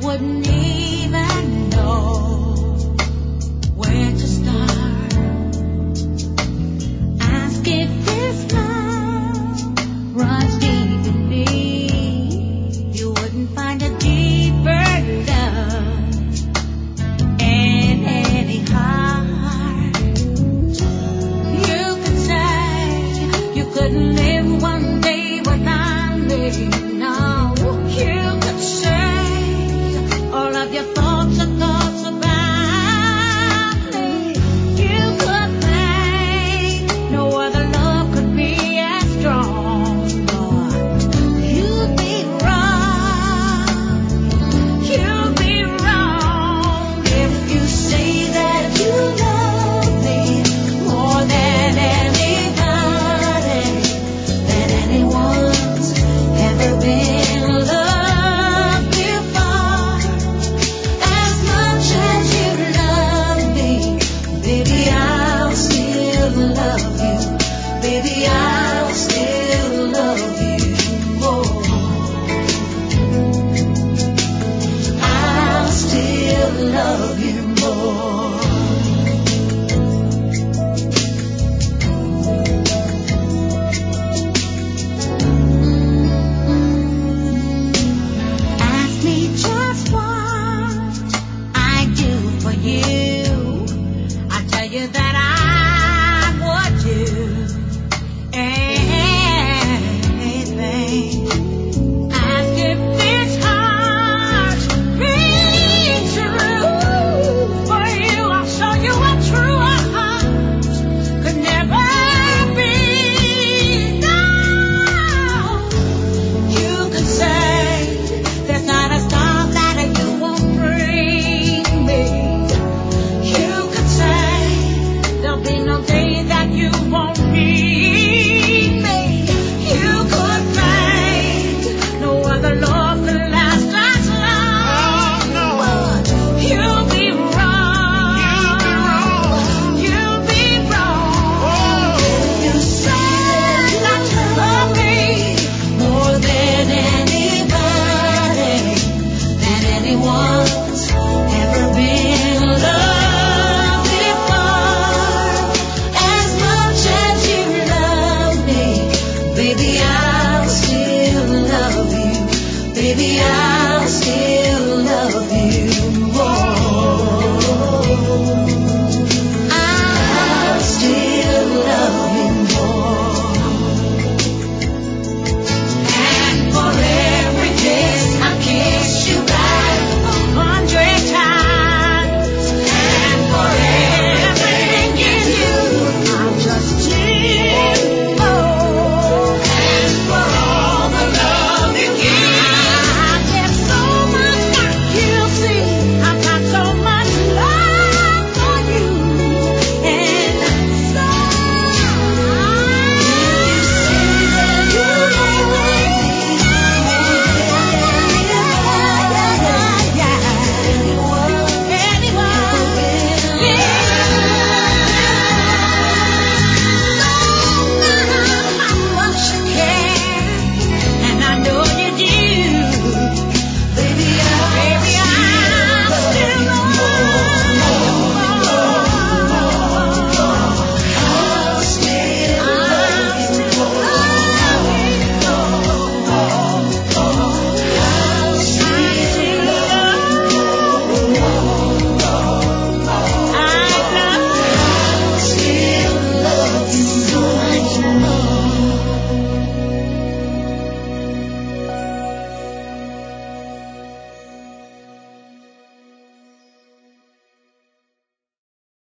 wouldn't even know where to start. Ask if this love runs deep in me. You wouldn't find a deeper love in any heart. You could say you couldn't live one day without me. No, you could say all of your thoughts are thoughts about me. You could think no other love could be as strong. Lord, you'd be wrong. You'd be wrong if you say that you love me more than anybody, than anyone's ever been loved before. As much as you love me, baby, I'll still love you. Baby, I'll still love you more. I'll still love you more. Ask me just what I do for you. I tell you that I would do anything. Ask if this heart beats true for you. I'll show you a true heart could never be. No, you could say there's not a star that you won't bring me. You could say there'll be no day that you won't need me. You could think no other love could last as long. But you'll be wrong. You'll be wrong. If you say that you love me more than anybody, than anyone's ever been loved before. As much as you love me, baby, I'll still love you. Baby, I'll still